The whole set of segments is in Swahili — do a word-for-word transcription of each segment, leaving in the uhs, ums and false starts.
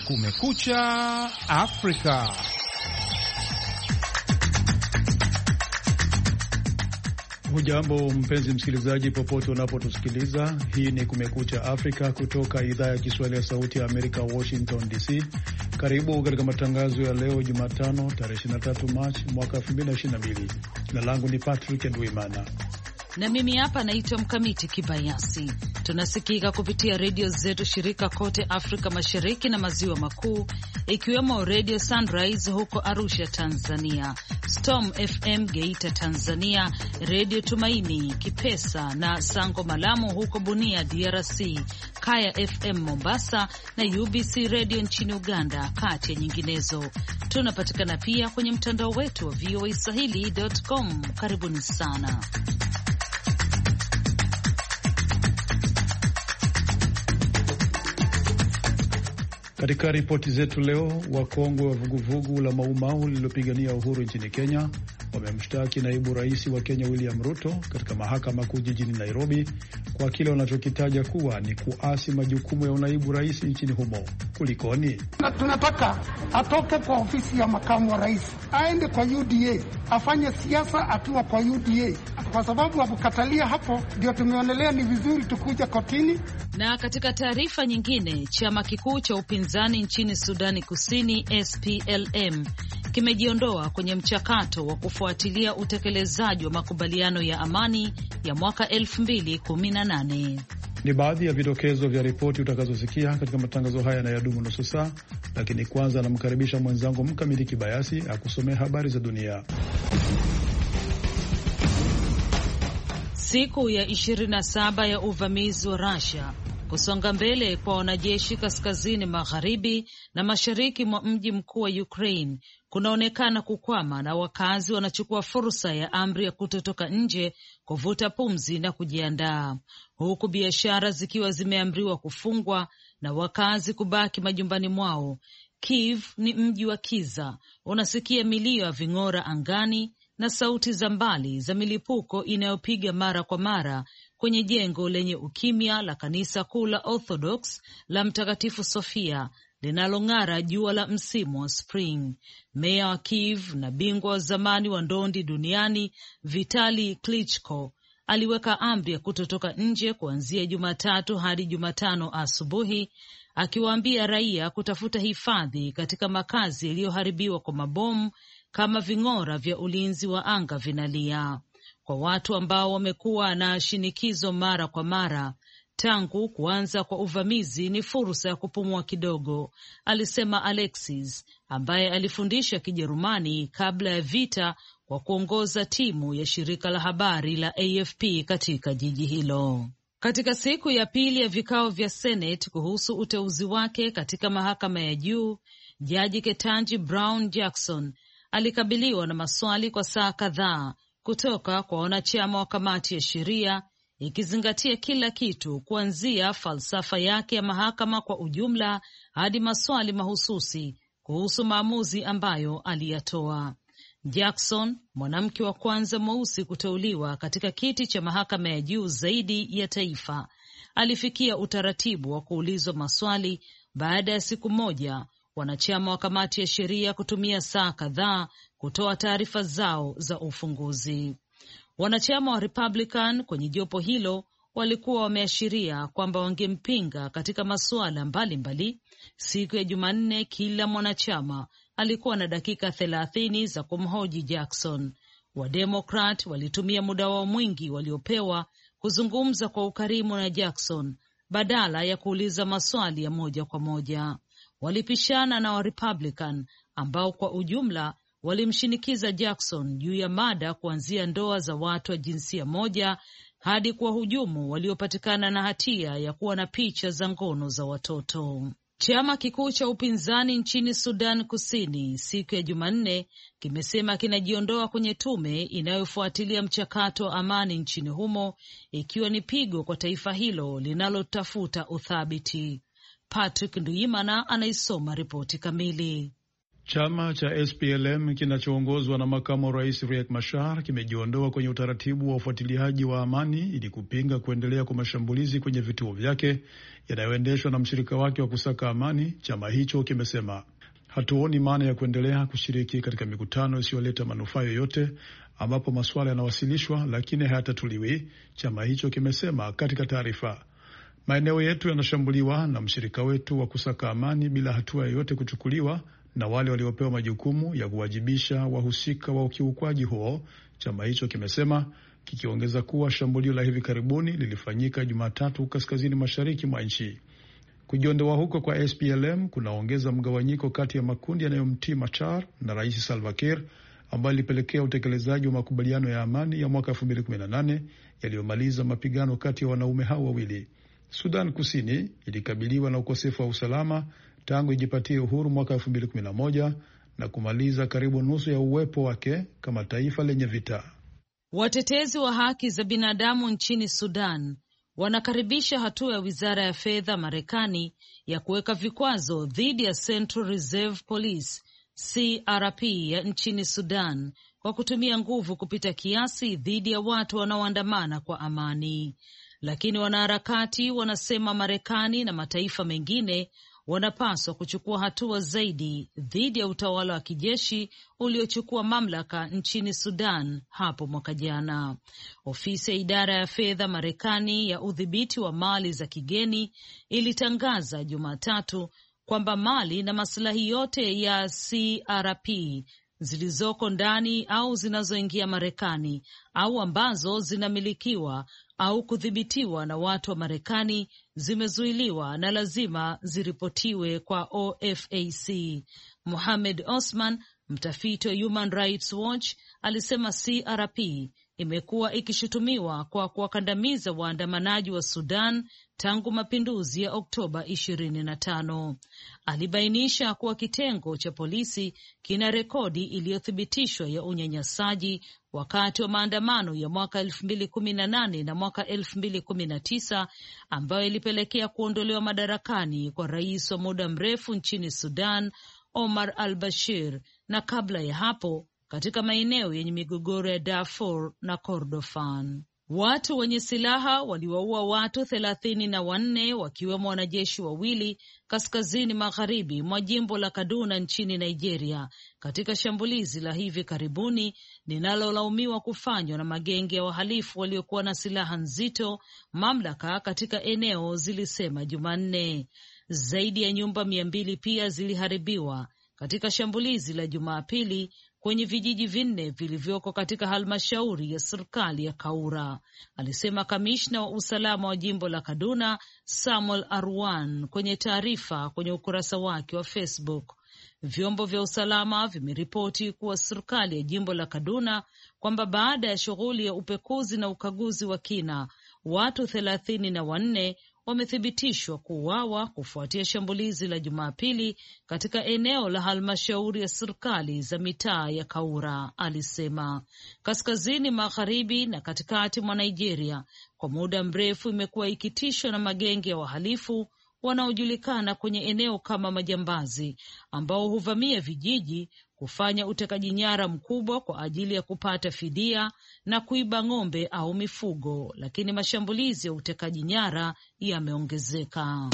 Kumekucha Afrika. Hujambo mpenzi msikilizaji, popote unapotusikiliza. Hii ni Kumekucha Afrika kutoka idhaa ya Kiswahili ya Sauti ya Amerika, Washington D C. Karibu katika matangazo ya leo Jumatano tarehe ishirini na tatu Machi mwaka elfu mbili na ishirini na mbili. Jina langu ni Patrick Ndwimana na mimi hapa naitwa Mkamiti Kibayasi. Tunasikika kupitia redio zetu shirika kote Afrika Mashariki na Maziwa Makuu, ikiwemo Radio Sunrise huko Arusha Tanzania, Storm F M Geita Tanzania, Radio Tumaini Kipesa na Sango Malamu huko Bunia D R C, Kaya F M Mombasa na U B C Radio nchini Uganda, kati ya nyinginezo. Tunapatikana pia kwenye mtandao wetu wa voa swahili dot com. Karibuni sana. Katika ripoti zetu leo, wakongwe wa vuguvugu la Maumau lililopigania uhuru nchini Kenya wamemshtaki naibu rais wa Kenya William Ruto katika mahakama kuu jijini Nairobi kwa kile wanachokitaja kuwa ni kuasi majukumu ya unaibu rais nchini humo. Kulikoni? Tunataka atoke kwa ofisi ya makamu wa rais, aende kwa U D A, afanye siasa akiwa kwa U D A, kwa sababu akukatalia hapo ndio tumeonelea ni vizuri tukuja kotini. Na katika taarifa nyingine, chama kikuu cha upinzani nchini Sudani Kusini S P L M kimejiondoa kwenye mchakato wa kufuatilia utekelezaji wa makubaliano ya amani ya mwaka elfu mbili kumi na nane. Ni baadhi ya vidokezo vya ripoti utakazosikia katika matangazo haya na yadumu nusu saa, lakini kwanza namkaribisha mwenzangu Mkamiti Kibayasi akusomea habari za dunia. Siku ya ishirini na saba ya uvamizi wa Russia, kusonga mbele kwa wanajeshi kaskazini magharibi na mashariki mwa mji mkuu wa Ukraine kunaonekana kukwama, na wakazi wanachukua fursa ya amri ya kutotoka nje kuvuta pumzi na kujiandaa, huku biashara zikiwa zimeamriwa kufungwa na wakazi kubaki majumbani mwao. Kiev ni mji wa kiza, unasikia milio ya ving'ora angani na sauti za mbali za milipuko inayopiga mara kwa mara kwenye jengo lenye ukimya la kanisa kuu la Orthodox la Mtakatifu Sofia linalong'ara jua la msimu wa spring. Meya wa Kiev na bingwa wa zamani wa ndondi duniani Vitali Klitschko aliweka amri ya kutotoka nje kuanzia Jumatatu hadi Jumatano asubuhi, akiwaambia raia kutafuta hifadhi katika makazi yaliyoharibiwa kwa mabomu kama ving'ora vya ulinzi wa anga vinalia. Kwa watu ambao wamekuwa na shinikizo mara kwa mara tangu kuanza kwa uvamizi, ni fursa ya kupumua kidogo, alisema Alexis, ambaye alifundisha Kijerumani kabla ya vita kwa kuongoza timu ya shirika la habari la A F P katika jiji hilo. Katika siku ya pili ya vikao vya Senate kuhusu uteuzi wake katika mahakama ya juu, Jaji Ketanji Brown Jackson alikabiliwa na maswali kwa saa kadhaa kutoka kwa wanachama wa kamati ya sheria, ikizingatia kila kitu kuanzia falsafa yake ya mahakama kwa ujumla hadi maswali mahususi kuhusu maamuzi ambayo aliyatoa. Jackson, mwanamke wa kwanza mweusi kuteuliwa katika kiti cha mahakama ya juu zaidi ya taifa, alifikia utaratibu wa kuulizwa maswali baada ya siku moja wanachama wa kamati ya sheria kutumia saa kadhaa kutoa taarifa zao za ufunguzi. Wanachama wa Republican kwenye jopo hilo walikuwa wameashiria kwamba wangempinga katika masuala mbalimbali. Siku ya Jumanne, kila mwanachama alikuwa na dakika thelathini za kumhoji Jackson. Wademokrat walitumia muda wao mwingi waliopewa kuzungumza kwa ukarimu na Jackson badala ya kuuliza maswali ya moja kwa moja. Walipishana na wa Republican ambao kwa ujumla walimshinikiza Jackson juu ya mada kuanzia ndoa za watu wa jinsia moja hadi kwa hujumu waliopatikana na hatia ya kuwa na picha za ngono za watoto. Chama kikuu cha upinzani nchini Sudan Kusini siku ya Jumanne kimesema kinajiondoa kwenye tume inayofuatilia mchakato wa amani nchini humo, ikiwa ni pigo kwa taifa hilo linalotafuta uthabiti. Patrick Nduyimana anaisoma ripoti kamili. Chama cha S P L M kinachoongozwa na makamu wa rais Riek Machar kimejiondoa kwenye utaratibu wa ufuatiliaji wa amani ili kupinga kuendelea kwa mashambulizi kwenye vituo vyake yanayoendeshwa na mshirika wake wa kusaka amani. Chama hicho kimesema, hatuoni maana ya kuendelea kushiriki katika mikutano isiyoleta manufaa yoyote ambapo masuala yanawasilishwa lakini hayatatuliwi, chama hicho kimesema katika taarifa. Maeneo yetu yanashambuliwa na mshirika wetu wa kusaka amani bila hatua yoyote kuchukuliwa na wale waliopewa majukumu ya kuwajibisha wahusika wa ukiukwaji huo, chama hicho kimesema, kikiongeza kuwa shambulio la hivi karibuni lilifanyika Jumatatu kaskazini mashariki mwa nchi. Kujiondoa huko kwa S P L M kunaongeza mgawanyiko kati ya makundi yanayomtii Machar na Rais Salva Kiir, ambayo ilipelekea utekelezaji wa makubaliano ya amani ya mwaka elfu mbili kumi na nane yaliyomaliza mapigano kati ya wanaume hao wawili. Sudan Kusini ilikabiliwa na ukosefu wa usalama tangu ijipatie uhuru mwaka elfu mbili kumi na moja na kumaliza karibu nusu ya uwepo wake kama taifa lenye vita. Watetezi wa haki za binadamu nchini Sudan wanakaribisha hatua ya wizara ya fedha Marekani ya kuweka vikwazo dhidi ya Central Reserve Police C R P ya nchini Sudan kwa kutumia nguvu kupita kiasi dhidi ya watu wanaoandamana kwa amani. Lakini wanaharakati wanasema Marekani na mataifa mengine wanapaswa kuchukua hatua zaidi dhidi ya utawala wa kijeshi uliochukua mamlaka nchini Sudan hapo mwaka jana. Ofisi ya idara ya fedha Marekani ya udhibiti wa mali za kigeni ilitangaza Jumatatu kwamba mali na maslahi yote ya C R P zilizoko ndani au zinazoingia Marekani au ambazo zinamilikiwa au kudhibitiwa na watu wa Marekani zimezuiliwa na lazima ziripotiwe kwa O F A C. Mohamed Osman, mtafiti wa Human Rights Watch, alisema C R P imekuwa ikishutumiwa kwa kuwakandamiza waandamanaji wa Sudan tangu mapinduzi ya Oktoba ishirini na tano. Alibainisha kuwa kitengo cha polisi kina rekodi iliyothibitishwa ya unyanyasaji wakati wa maandamano ya mwaka elfu mbili kumi na nane na mwaka elfu mbili kumi na tisa ambayo ilipelekea kuondolewa madarakani kwa rais wa muda mrefu nchini Sudan, Omar al-Bashir, na kabla ya hapo katika maeneo yenye migogoro ya Darfur na Kordofan. Watu wenye silaha waliwaua watu thelathini na wanne wakiwemo wanajeshi wawili kaskazini magharibi mwa jimbo la Kaduna nchini Nigeria katika shambulizi la hivi karibuni linalolaumiwa kufanywa na magenge ya wahalifu waliokuwa na silaha nzito, mamlaka katika eneo zilisema Jumanne. Zaidi ya nyumba mia mbili pia ziliharibiwa katika shambulizi la Jumapili kwenye vijiji vinne vilivyoko katika halmashauri ya serikali ya Kaura, alisema kamishna wa usalama wa jimbo la Kaduna Samuel Arwan kwenye taarifa kwenye ukurasa wake wa Facebook. Vyombo vya usalama vimeripoti kuwa serikali ya jimbo la Kaduna kwamba baada ya shughuli ya upekuzi na ukaguzi wa kina, watu thelathini na wanne wamethibitishwa kuuawa kufuatia shambulizi la Jumapili katika eneo la halmashauri ya serikali za mitaa ya Kaura, alisema. Kaskazini magharibi na katikati mwa Nigeria kwa muda mrefu imekuwa ikitishwa na magenge ya wahalifu wanaojulikana kwenye eneo kama majambazi ambao huvamia vijiji, kufanya utekaji nyara mkubwa kwa ajili ya kupata fidia na kuiba ng'ombe au mifugo, lakini mashambulizi ya utekaji nyara yameongezeka.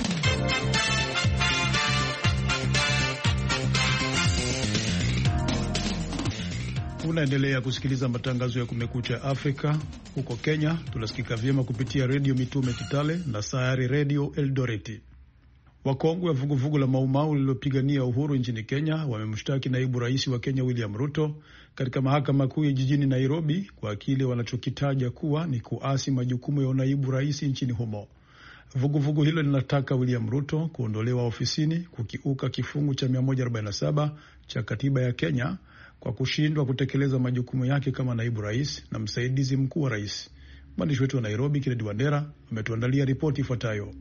Unaendelea kusikiliza matangazo ya Kumekucha Afrika. Huko Kenya tunasikika vyema kupitia redio Mitume Kitale na Sayari redio Eldoreti. Wakongwe wa vuguvugu la Maumau lililopigania uhuru nchini Kenya wamemshtaki naibu rais wa Kenya William Ruto katika mahakama kuu ya jijini Nairobi kwa kile wanachokitaja kuwa ni kuasi majukumu ya naibu rais nchini humo. Vuguvugu hilo linataka William Ruto kuondolewa ofisini, kukiuka kifungu cha mia moja arobaini na saba cha katiba ya Kenya kwa kushindwa kutekeleza majukumu yake kama naibu rais na msaidizi mkuu wa rais. Mwandishi wetu wa Nairobi Kennedy Wandera ametuandalia ripoti ifuatayo.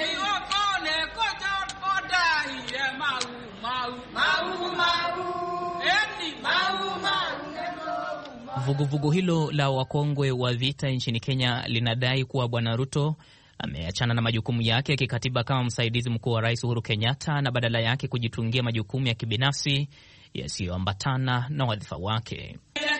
Vuguvugu hilo la wakongwe wa vita nchini Kenya linadai kuwa Bwana Ruto ameachana na majukumu yake ya kikatiba kama msaidizi mkuu wa rais Uhuru Kenyatta na badala yake kujitungia majukumu ya kibinafsi yasiyoambatana na wadhifa wake.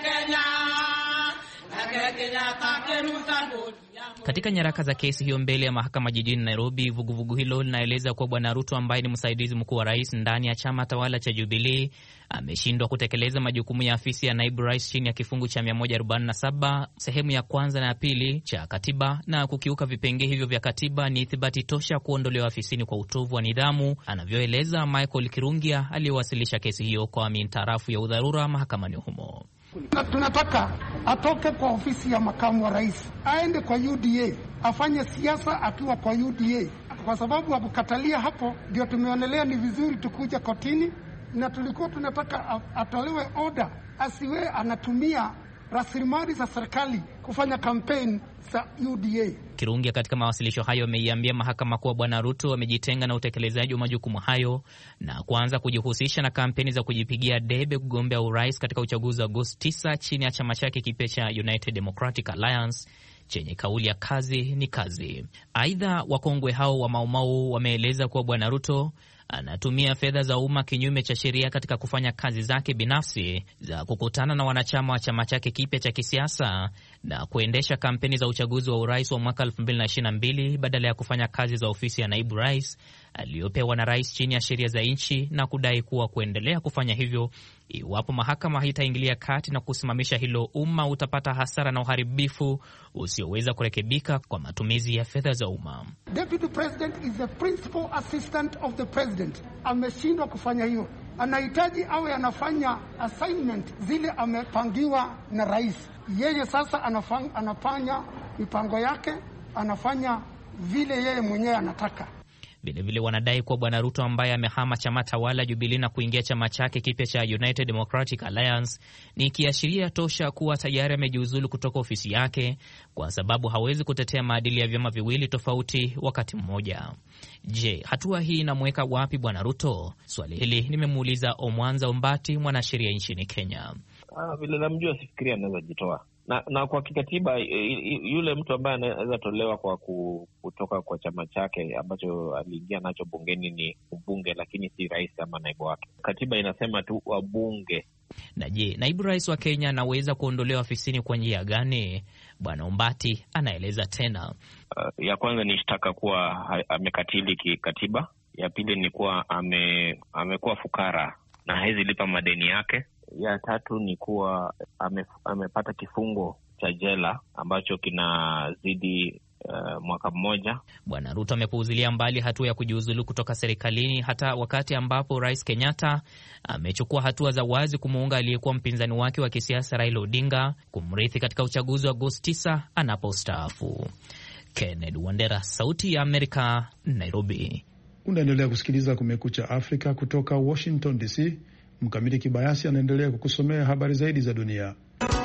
Katika nyaraka za kesi hiyo mbele ya mahakama jijini Nairobi, vuguvugu vugu hilo linaeleza kuwa Bwana Ruto ambaye ni msaidizi mkuu wa rais ndani ya chama tawala cha Jubilee ameshindwa kutekeleza majukumu ya afisi ya naibu rais chini ya kifungu cha mia moja arobaini na saba sehemu ya kwanza na ya pili cha katiba, na kukiuka vipengee hivyo vya katiba ni ithibati tosha kuondolewa afisini kwa utovu wa nidhamu, anavyoeleza Michael Kirungia aliyewasilisha kesi hiyo kwa mintarafu ya udharura mahakamani humo. Tunataka atoke kwa ofisi ya makamu wa rais, aende kwa U D A, afanye siasa akiwa kwa U D A. Kwa sababu akukatalia hapo, ndio tumeonelea ni vizuri tukuja kotini, na tulikuwa tunataka atolewe order asiwe anatumia rasilimali za serikali kufanya kampeni za U D A. Kirungia katika mawasilisho hayo ameiambia mahakama kuwa Bwana Ruto amejitenga na utekelezaji wa majukumu hayo na kuanza kujihusisha na kampeni za kujipigia debe kugombea urais katika uchaguzi wa Agosti tisa chini ya chama chake kipya cha United Democratic Alliance chenye kauli ya kazi ni kazi. Aidha, wakongwe hao wa Maumau wameeleza kuwa Bwana Ruto anatumia fedha za umma kinyume cha sheria katika kufanya kazi zake binafsi za kukutana na wanachama wa chama chake kipya cha kisiasa na kuendesha kampeni za uchaguzi wa urais wa mwaka elfu mbili na ishirini na mbili badala ya kufanya kazi za ofisi ya naibu rais aliyopewa na rais chini ya sheria za nchi, na kudai kuwa kuendelea kufanya hivyo iwapo mahakama haitaingilia kati na kusimamisha hilo, umma utapata hasara na uharibifu usioweza kurekebika kwa matumizi ya fedha za umma. Deputy President is the principal assistant of the president. Ameshindwa kufanya hiyo. Anahitaji awe anafanya assignment zile amepangiwa na rais. Yeye sasa anafanya, anafanya mipango yake, anafanya vile yeye mwenyewe anataka. Vilevile wanadai kuwa Bwana Ruto ambaye amehama chama tawala Jubilee na kuingia chama chake kipya cha United Democratic Alliance ni kiashiria tosha kuwa tayari amejiuzulu kutoka ofisi yake kwa sababu hawezi kutetea maadili ya vyama viwili tofauti wakati mmoja. Je, hatua hii inamweka wapi Bwana Ruto? Swali hili nimemuuliza Omwanza Ombati, mwanasheria nchini Kenya. Ah, vile namjua sifikiria anaweza jitoa. Na, na kwa kikatiba yule mtu ambaye anaweza tolewa kwa kutoka kwa chama chake ambacho aliingia nacho bungeni ni mbunge, lakini si rais ama naibu wake. Katiba inasema tu wabunge. Na je, naibu rais wa Kenya anaweza kuondolewa afisini kwa njia gani? Bwana Ombati anaeleza tena. Uh, ya kwanza ni shtaka kuwa amekatili kikatiba. Ya pili ni kuwa ame, amekuwa fukara na hawezi lipa madeni yake. Ya tatu ni kuwa ame, amepata kifungo cha jela ambacho kinazidi uh, mwaka mmoja. Bwana Ruto amepuuzilia mbali hatua ya kujiuzulu kutoka serikalini hata wakati ambapo Rais Kenyatta amechukua hatua za wazi kumuunga aliyekuwa mpinzani wake wa kisiasa Raila Odinga kumrithi katika uchaguzi wa Agosti tisa anapostaafu. Kennedy Wandera, Sauti ya Amerika, Nairobi. Unaendelea kusikiliza Kumekucha Afrika kutoka Washington D C. Mkamiti Kibayasi anaendelea kukusomea habari zaidi za dunia.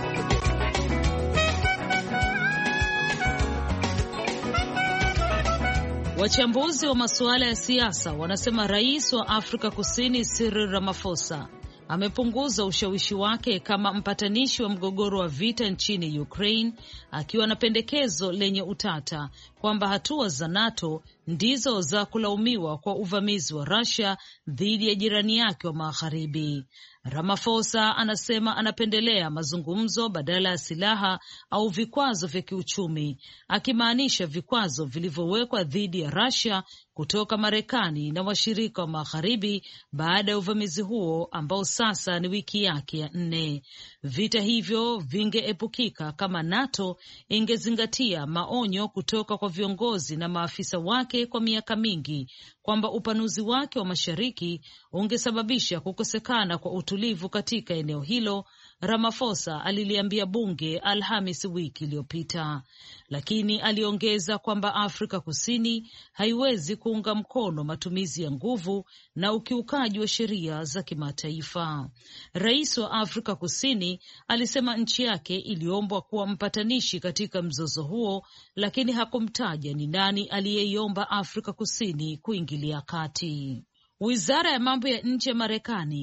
Wachambuzi wa masuala ya siasa wanasema rais wa Afrika Kusini Cyril Ramaphosa amepunguza ushawishi wake kama mpatanishi wa mgogoro wa vita nchini Ukraine, akiwa na pendekezo lenye utata kwamba hatua za NATO ndizo za kulaumiwa kwa uvamizi wa Russia dhidi ya jirani yake wa magharibi. Ramaphosa anasema anapendelea mazungumzo badala ya silaha au vikwazo vya kiuchumi, akimaanisha vikwazo vilivyowekwa dhidi ya Russia kutoka Marekani na washirika wa magharibi baada ya uvamizi huo ambao sasa ni wiki yake ya nne. Vita hivyo vingeepukika kama NATO ingezingatia maonyo kutoka kwa viongozi na maafisa wake kwa miaka mingi kwamba upanuzi wake wa mashariki ungesababisha kukosekana kwa utulivu katika eneo hilo, Ramaphosa aliliambia bunge Alhamis wiki iliyopita. Lakini aliongeza kwamba Afrika Kusini haiwezi kuunga mkono matumizi ya nguvu na ukiukaji wa sheria za kimataifa. Rais wa Afrika Kusini alisema nchi yake iliombwa kuwa mpatanishi katika mzozo huo, lakini hakumtaja ni nani aliyeiomba Afrika Kusini kuingilia kati. Wizara ya mambo ya nje ya Marekani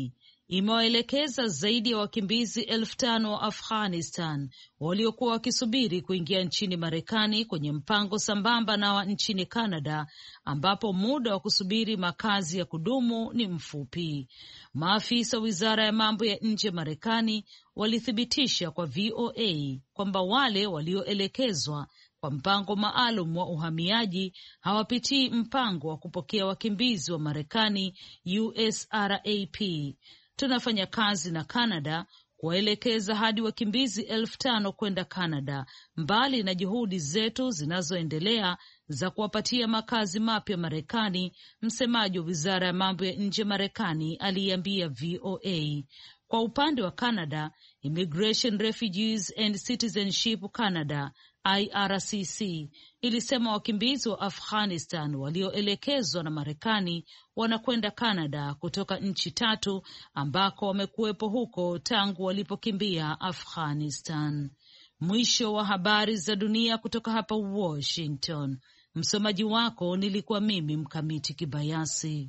imewaelekeza zaidi ya wakimbizi elfu tano wa Afghanistan waliokuwa wakisubiri kuingia nchini Marekani kwenye mpango sambamba na wa nchini Canada, ambapo muda wa kusubiri makazi ya kudumu ni mfupi. Maafisa wizara ya mambo ya nje Marekani walithibitisha kwa V O A kwamba wale walioelekezwa kwa mpango maalum wa uhamiaji hawapitii mpango wa kupokea wakimbizi wa Marekani U S R A P. Tunafanya kazi na Canada kuwaelekeza hadi wakimbizi elfu tano kwenda Canada, mbali na juhudi zetu zinazoendelea za kuwapatia makazi mapya Marekani, msemaji wa wizara ya mambo ya nje Marekani aliambia V O A. Kwa upande wa Canada, Immigration, Refugees and Citizenship Canada I R C C ilisema wakimbizi wa Afghanistan walioelekezwa na Marekani wanakwenda Canada kutoka nchi tatu ambako wamekuwepo huko tangu walipokimbia Afghanistan. Mwisho wa habari za dunia kutoka hapa Washington. Msomaji wako nilikuwa mimi Mkamiti Kibayasi.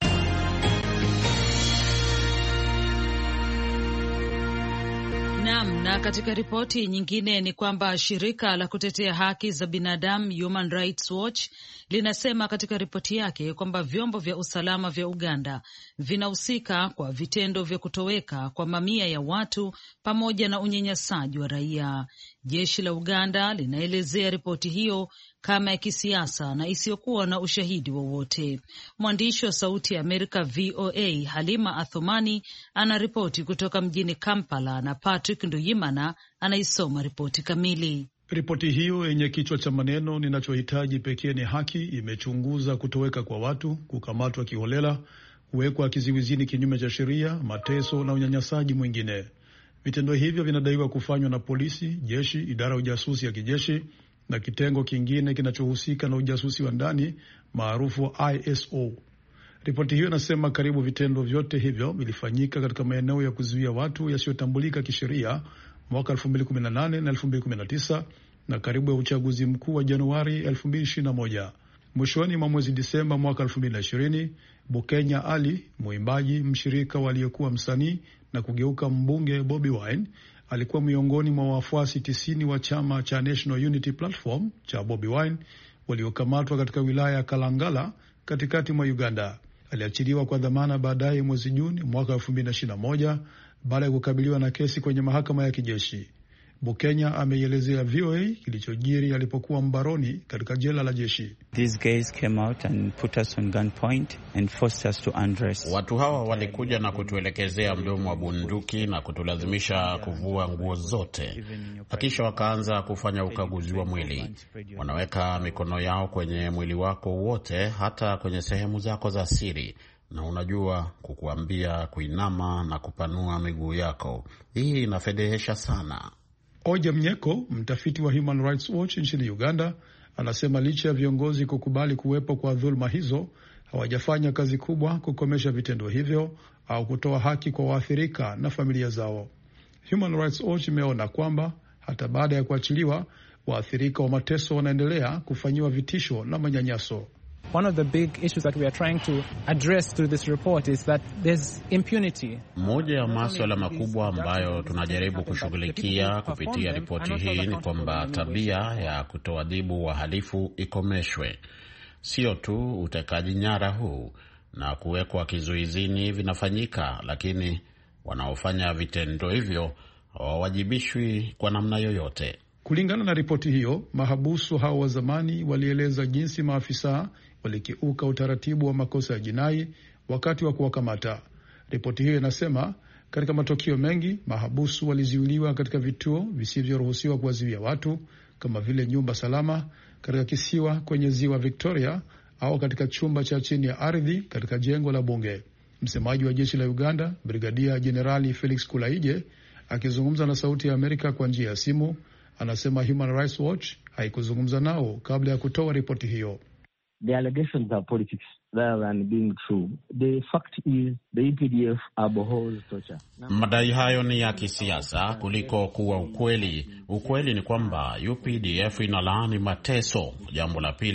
Naam, na katika ripoti nyingine ni kwamba shirika la kutetea haki za binadamu Human Rights Watch linasema katika ripoti yake kwamba vyombo vya usalama vya Uganda vinahusika kwa vitendo vya kutoweka kwa mamia ya watu pamoja na unyanyasaji wa raia. Jeshi la Uganda linaelezea ripoti hiyo kama ya kisiasa na isiyokuwa na ushahidi wowote. Mwandishi wa Sauti ya Amerika V O A Halima Athumani anaripoti kutoka mjini Kampala na Patrick Nduyimana anaisoma ripoti kamili. Ripoti hiyo yenye kichwa cha maneno ninachohitaji pekee ni haki imechunguza kutoweka kwa watu, kukamatwa kiholela, kuwekwa kiziwizini kinyume cha sheria, mateso na unyanyasaji mwingine. Vitendo hivyo vinadaiwa kufanywa na polisi, jeshi, idara ya ujasusi ya kijeshi na kitengo kingine kinachohusika na ujasusi wa ndani maarufu I S O. Ripoti hiyo inasema karibu vitendo vyote hivyo vilifanyika katika maeneo ya kuzuia watu yasiyotambulika kisheria mwaka elfu mbili kumi na nane na elfu mbili kumi na tisa na karibu ya uchaguzi mkuu wa Januari elfu mbili ishirini na moja. Mwishoni mwa mwezi Disemba mwaka elfu mbili ishirini, Bukenya Ali, mwimbaji mshirika waliyekuwa msanii na kugeuka mbunge Bobi Wine, alikuwa miongoni mwa wafuasi tisini wa chama cha National Unity Platform cha Bobi Wine waliokamatwa katika wilaya ya Kalangala katikati mwa Uganda. Aliachiliwa kwa dhamana baadaye mwezi Juni mwaka elfu mbili ishirini na moja baada ya kukabiliwa na kesi kwenye mahakama ya kijeshi. Bukenya ameielezea V O A kilichojiri alipokuwa mbaroni katika jela la jeshi. These guys came out and put us on gunpoint and forced us to undress. Watu hawa walikuja na kutuelekezea mdomo wa bunduki na kutulazimisha kuvua nguo zote. Kisha wakaanza kufanya ukaguzi wa mwili. Wanaweka mikono yao kwenye mwili wako wote, hata kwenye sehemu zako za siri. Na unajua kukuambia kuinama na kupanua miguu yako. Hii inafedhehesha sana. Oja Mnyeko, mtafiti wa Human Rights Watch nchini Uganda, anasema licha ya viongozi kukubali kuwepo kwa dhuluma hizo, hawajafanya kazi kubwa kukomesha vitendo hivyo au kutoa haki kwa waathirika na familia zao. Human Rights Watch imeona kwamba hata baada ya kuachiliwa, waathirika wa mateso wanaendelea kufanyiwa vitisho na manyanyaso. One of the big issues that we are trying to address through this report is that there's impunity. Moja ya masuala makubwa ambayo tunajaribu kushughulikia kupitia ripoti hii ni kwamba tabia ya kutoadhibu wahalifu ikomeshwe. Sio tu utekaji nyara huu na kuwekwa kizuizini vinafanyika, lakini wanaofanya vitendo hivyo hawajibishwi kwa namna yoyote. Kulingana na ripoti hiyo, mahabusu hao wa zamani walieleza jinsi maafisa walikiuka utaratibu wa makosa ya jinai wakati wa kuwakamata. Ripoti hiyo inasema katika matukio mengi mahabusu walizuiliwa katika vituo visivyoruhusiwa kuwazuia watu kama vile nyumba salama katika kisiwa kwenye ziwa Victoria au katika chumba cha chini ya ardhi katika jengo la bunge. Msemaji wa jeshi la Uganda, Brigadia Jenerali Felix Kulaije, akizungumza na Sauti ya Amerika kwa njia ya simu, anasema Human Rights Watch haikuzungumza nao kabla ya kutoa ripoti hiyo. The allegations are politics rather than being true. The fact is the U P D F abhors torture. Madai hayo ni ya kisiasa kuliko kuwa ukweli. Ukweli ni kwamba U P D F inalaani mateso. Jambo la pili,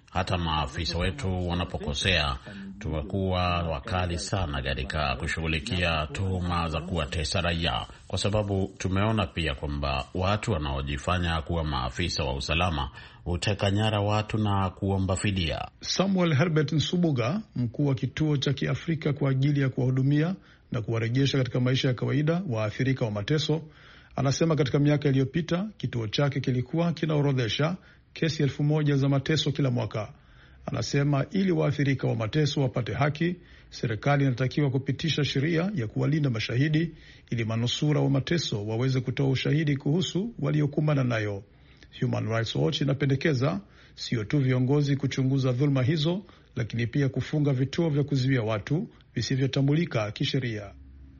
Hata maafisa wetu wanapokosea, tumekuwa wakali sana katika kushughulikia tuhuma za kuwatesa raia, kwa sababu tumeona pia kwamba watu wanaojifanya kuwa maafisa wa usalama huteka nyara watu na kuomba fidia. Samuel Herbert Nsubuga, mkuu wa kituo cha Kiafrika kwa ajili ya kuwahudumia na kuwarejesha katika maisha ya kawaida waathirika wa mateso, anasema katika miaka iliyopita kituo chake kilikuwa kinaorodhesha kesi elfu moja za mateso kila mwaka. Anasema ili waathirika wa mateso wapate haki, serikali inatakiwa kupitisha sheria ya kuwalinda mashahidi ili manusura wa mateso waweze kutoa ushahidi kuhusu waliokumbana nayo. Human Rights Watch inapendekeza sio tu viongozi kuchunguza dhulma hizo, lakini pia kufunga vituo vya kuzuia watu visivyotambulika kisheria.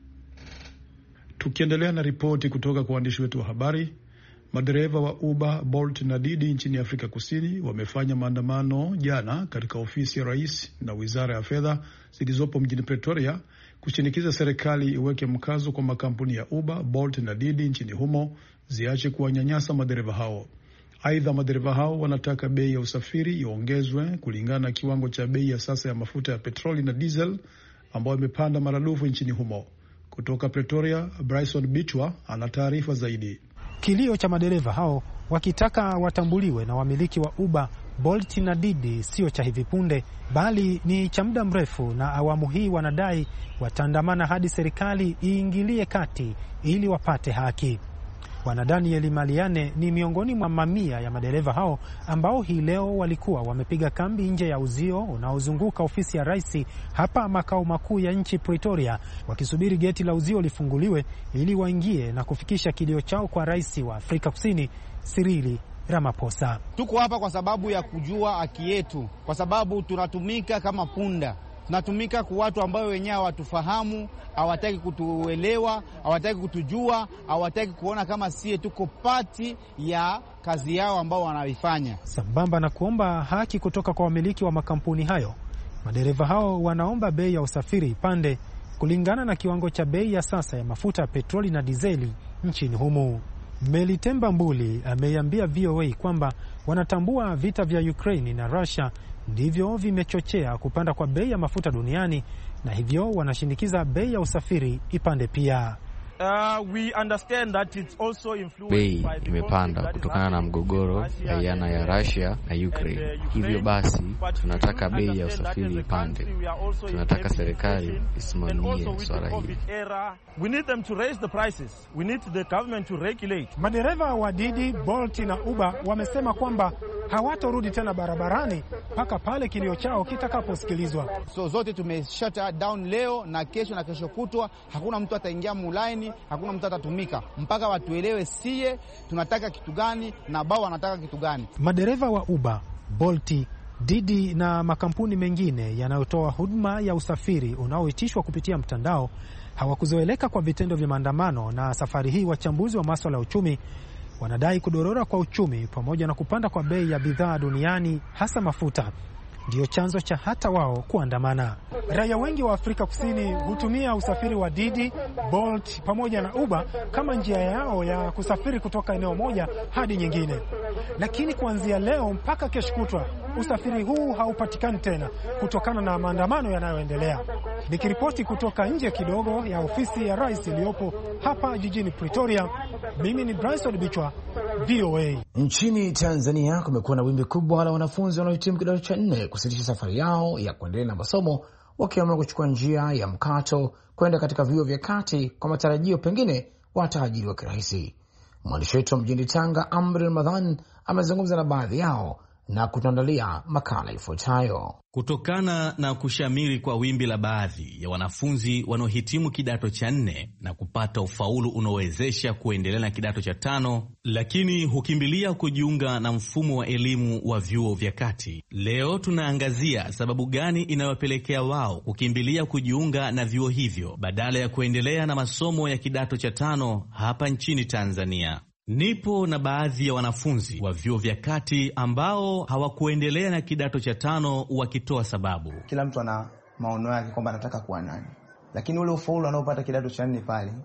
Tukiendelea na ripoti kutoka kwa waandishi wetu wa habari, madereva wa Uber, Bolt na Didi nchini Afrika Kusini wamefanya maandamano jana katika ofisi ya rais na wizara ya fedha zilizopo mjini Pretoria kushinikiza serikali iweke mkazo kwa makampuni ya Uber, Bolt na Didi nchini humo ziache kuwanyanyasa madereva hao. Aidha, madereva hao wanataka bei ya usafiri iongezwe kulingana na kiwango cha bei ya sasa ya mafuta ya petroli na diesel ambayo imepanda maradufu nchini humo. Kutoka Pretoria, Bryson Bichwa ana taarifa zaidi. Kilio cha madereva hao wakitaka watambuliwe na wamiliki wa Uber, Bolt na Didi sio cha hivi punde, bali ni cha muda mrefu, na awamu hii wanadai wataandamana hadi serikali iingilie kati ili wapate haki. Bwana Daniel Maliane ni miongoni mwa mamia ya madereva hao ambao hii leo walikuwa wamepiga kambi nje ya uzio unaozunguka ofisi ya rais hapa makao makuu ya nchi Pretoria, wakisubiri geti la uzio lifunguliwe ili waingie na kufikisha kilio chao kwa rais wa Afrika Kusini Cyril Ramaphosa. Tuko hapa kwa sababu ya kujua haki yetu, kwa sababu tunatumika kama punda. Tunatumika kwa watu ambao wenyewe hawatufahamu, hawataki kutuelewa, hawataki kutujua, hawataki kuona kama sie tuko pati ya kazi yao ambao wanaifanya. Sambamba na kuomba haki kutoka kwa wamiliki wa makampuni hayo, madereva hao wanaomba bei ya usafiri ipande kulingana na kiwango cha bei ya sasa ya mafuta ya petroli na dizeli nchini humu. Melitemba Mbuli ameiambia V O A kwamba wanatambua vita vya Ukraine na Russia ndivyo vimechochea kupanda kwa bei ya mafuta duniani, na hivyo wanashinikiza bei ya usafiri ipande pia. Uh, we understand that it's also influenced bei imepanda kutokana na mgogoro baina ya Russia na Ukraine. Hivyo basi tunataka bei ya usafiri ipande. Tunataka serikali isimamie swala hili. We need them to raise the prices. We need the government to regulate. Madereva wa Didi, Bolt na Uber wamesema kwamba hawatorudi tena barabarani mpaka pale kilio chao kitakaposikilizwa. So zote tumeshut down leo na kesho na kesho kutwa. Hakuna mtu ataingia mulaini, hakuna mtu atatumika mpaka watuelewe sie tunataka kitu gani na bao wanataka kitu gani. Madereva wa Uber, Bolt, Didi na makampuni mengine yanayotoa huduma ya usafiri unaoitishwa kupitia mtandao hawakuzoeleka kwa vitendo vya maandamano, na safari hii wachambuzi wa masuala ya uchumi wanadai kudorora kwa uchumi pamoja na kupanda kwa bei ya bidhaa duniani, hasa mafuta, ndio chanzo cha hata wao kuandamana. Raia wengi wa Afrika Kusini hutumia usafiri wa Didi, Bolt pamoja na Uber kama njia yao ya kusafiri kutoka eneo moja hadi nyingine. Lakini kuanzia leo mpaka kesho kutwa usafiri huu haupatikani tena kutokana na maandamano yanayoendelea. Nikiripoti kutoka nje kidogo ya ofisi ya rais iliyopo hapa jijini Pretoria, mimi ni Bryson Bichwa, V O A. Nchini Tanzania kumekuwa na wimbi kubwa la wanafunzi wanaohitimu kidato cha nne kusitisha safari yao ya kuendelea na masomo, wakiamua kuchukua njia ya mkato kwenda katika vyuo vya kati kwa matarajio pengine wataajiriwa kirahisi. Mwandishi wetu mjini Tanga, Amri Ramadhan, amezungumza na baadhi yao na kutuandalia makala ifuatayo. Kutokana na kushamiri kwa wimbi la baadhi ya wanafunzi wanaohitimu kidato cha nne na kupata ufaulu unaowezesha kuendelea na kidato cha tano, lakini hukimbilia kujiunga na mfumo wa elimu wa vyuo vya kati, leo tunaangazia sababu gani inayopelekea wao kukimbilia kujiunga na vyuo hivyo badala ya kuendelea na masomo ya kidato cha tano hapa nchini Tanzania. Nipo na baadhi ya wanafunzi wa vyuo vya kati ambao hawakuendelea na kidato cha tano wakitoa sababu. Kila mtu ana maono yake kwamba anataka kuwa nani. Lakini ule ufaulu anaopata kidato cha nne pale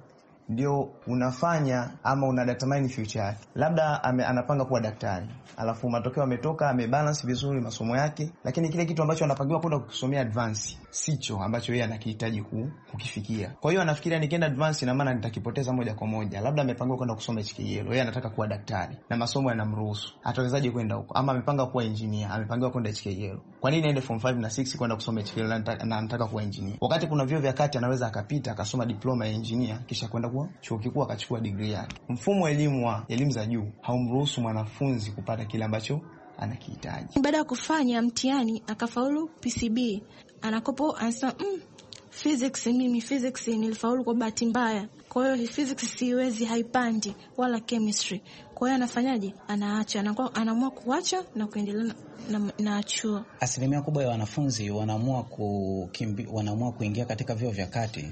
ndio unafanya ama una determine future yake. Labda ame, anapanga kuwa daktari, alafu matokeo ametoka amebalance vizuri masomo yake, lakini kile kitu ambacho anapangiwa kwenda kusomea advance sicho ambacho yeye anakihitaji kukifikia. Kwa hiyo anafikiria nikienda advance ina maana nitakipoteza moja kwa moja. Labda amepangiwa kwenda kusoma H K L, yeye anataka kuwa daktari na masomo yanamruhusu, atawezaje kwenda huko? Ama amepanga kuwa engineer, amepangiwa kwenda H K L, kwa nini aende form five na six kwenda kusoma H K L na anataka kuwa engineer, wakati kuna vyuo vya kati anaweza akapita akasoma diploma ya engineer kisha kwenda kuwa chuo kikuu akachukua degree yake. Mfumo wa elimu wa elimu za juu haumruhusu mwanafunzi kupata kile ambacho anakihitaji. Baada ya kufanya mtihani akafaulu P C B, anakopo anasema mm, physics mimi physics nilifaulu kwa bahati mbaya, kwa hiyo physics siwezi, haipandi, wala chemistry. Kwa hiyo anafanyaje? Anaacha, anakuwa anaamua kuacha na kuendelea na, na chuo. Asilimia kubwa ya wanafunzi wanaamua kukimbi, wanaamua kuingia katika vyuo vya kati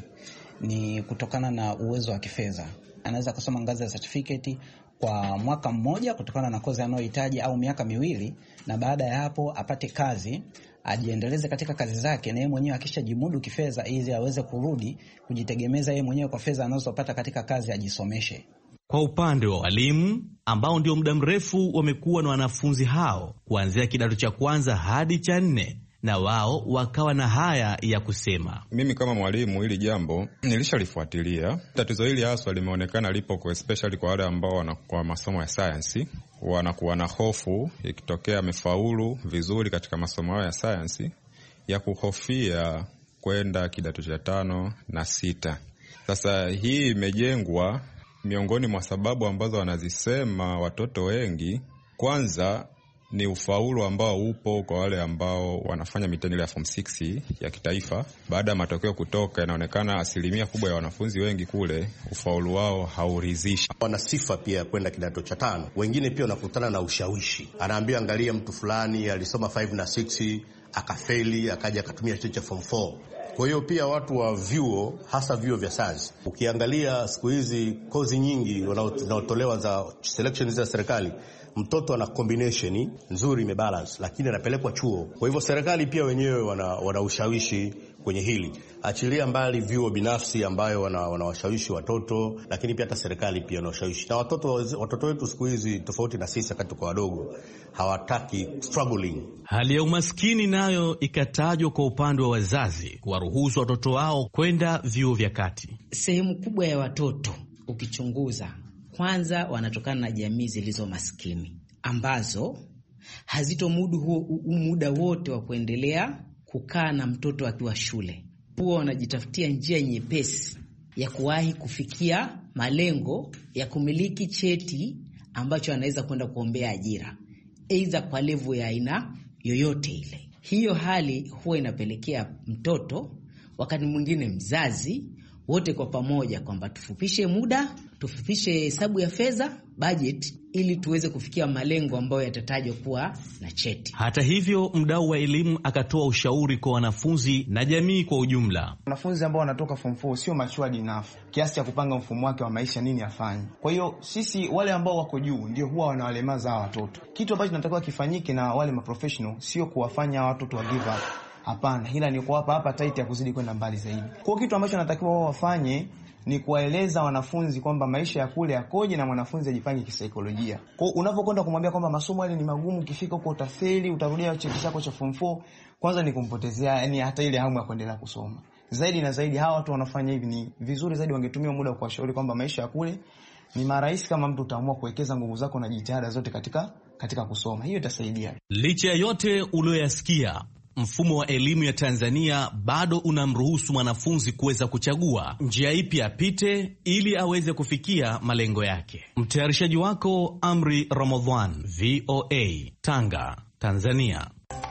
ni kutokana na uwezo wa kifedha. Anaweza kusoma ngazi ya certificate kwa mwaka mmoja kutokana na kozi anayohitaji au miaka miwili, na baada ya hapo apate kazi, ajiendeleze katika kazi zake, na yeye mwenyewe akishajimudu kifedha ili aweze kurudi kujitegemeza yeye mwenyewe kwa fedha anazopata katika kazi, ajisomeshe. Kwa upande wa walimu ambao ndio muda mrefu wamekuwa na wanafunzi hao kuanzia kidato cha kwanza hadi cha nne, na wao wakawa na haya ya kusema. Mimi kama mwalimu hili jambo nilishalifuatilia. Tatizo hili haswa limeonekana lipo kwa especially kwa wale ambao wanakuwa masomo ya science, wanakuwa na hofu ikitokea amefaulu vizuri katika masomo yao ya science ya kuhofia kwenda kidato cha tano na sita. Sasa hii imejengwa miongoni mwa sababu ambazo wanazisema watoto wengi. Kwanza ni ufaulu ambao upo kwa wale ambao wanafanya mitihani ya form six ya kitaifa. Baada ya matokeo kutoka, inaonekana asilimia kubwa ya wanafunzi wengi kule ufaulu wao hauridhishi. Wana sifa pia ya kwenda kidato cha tano. Wengine pia wanakutana na ushawishi. Anaambia angalia mtu fulani alisoma five na six akafeli, akaja akatumia cheti cha form four. Kwa hiyo pia watu wa vyuo, hasa vyuo vya sayansi, ukiangalia siku hizi kozi nyingi wanaotolewa za selection za serikali, mtoto ana combination nzuri imebalance, lakini anapelekwa chuo. Kwa hivyo serikali pia wenyewe wana, wana ushawishi kwenye hili. Achilia mbali vyuo binafsi ambayo wanawashawishi wana watoto, lakini pia hata serikali pia wanawashawishi. Na watoto watoto wetu siku hizi tofauti na sisi wakati kwa wadogo, hawataki struggling. Hali ya umaskini nayo ikatajwa kwa upande wa wazazi kuwaruhusu watoto wao kwenda vyuo vya kati. Sehemu kubwa ya watoto ukichunguza, kwanza wanatokana na jamii zilizo maskini ambazo hazitomudu huo muda wote wa kuendelea kukaa na mtoto akiwa shule. Huwa wanajitafutia njia nyepesi ya kuwahi kufikia malengo ya kumiliki cheti ambacho anaweza kwenda kuombea ajira, aidha kwa level ya aina yoyote ile. Hiyo hali huwa inapelekea mtoto, wakati mwingine mzazi, wote kwa pamoja kwamba tufupishe muda, tufupishe hesabu ya fedha, budget, ili tuweze kufikia malengo ambayo yatatajwa kuwa na cheti. Hata hivyo, mdau wa elimu akatoa ushauri kwa wanafunzi na jamii kwa ujumla. Wanafunzi ambao wanatoka form four sio matured enough kiasi cha kupanga mfumo wake wa maisha nini afanye. Kwa hiyo sisi wale ambao wako juu ndio huwa wanawalemaza hawa watoto. Kitu ambacho tunatakiwa kifanyike na wale maprofessional sio kuwafanya watoto wa give up. Hapana, ila ni kuwapa hapa tight ya kuzidi kwenda mbali zaidi. Kwa kitu ambacho natakiwa wao wafanye ni kuwaeleza wanafunzi kwamba maisha ya kule yakoje na mwanafunzi ajipange kisaikolojia. Kwa unapokwenda kumwambia kwamba masomo yale ni magumu, ukifika huko utafeli, utarudia cheti chako cha form four, kwanza ni kumpotezea yani hata ile hamu ya kuendelea kusoma. Zaidi na zaidi hawa watu wanafanya hivi ni vizuri zaidi wangetumia muda kwa kuwashauri kwamba maisha ya kule ni marahisi kama mtu utaamua kuwekeza nguvu zako na jitihada zote katika katika kusoma. Hiyo itasaidia. Licha ya yote ulioyasikia, mfumo wa elimu ya Tanzania bado unamruhusu mwanafunzi kuweza kuchagua njia ipi apite ili aweze kufikia malengo yake. Mtayarishaji wako Amri Ramadhan, V O A, Tanga, Tanzania.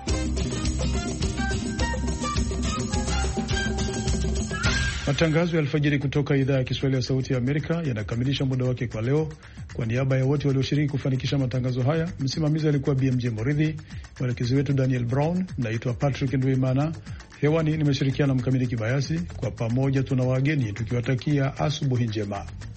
Matangazo ya alfajiri kutoka idhaa ya Kiswahili ya Sauti ya Amerika yanakamilisha muda wake kwa leo. Kwa niaba ya wote walioshiriki kufanikisha matangazo haya, msimamizi alikuwa B M J Moridhi, mwelekezi wetu Daniel Brown, naitwa Patrick Ndwimana. Hewani nimeshirikiana na Mkamiti Kibayasi. Kwa pamoja tuna wageni tukiwatakia asubuhi njema.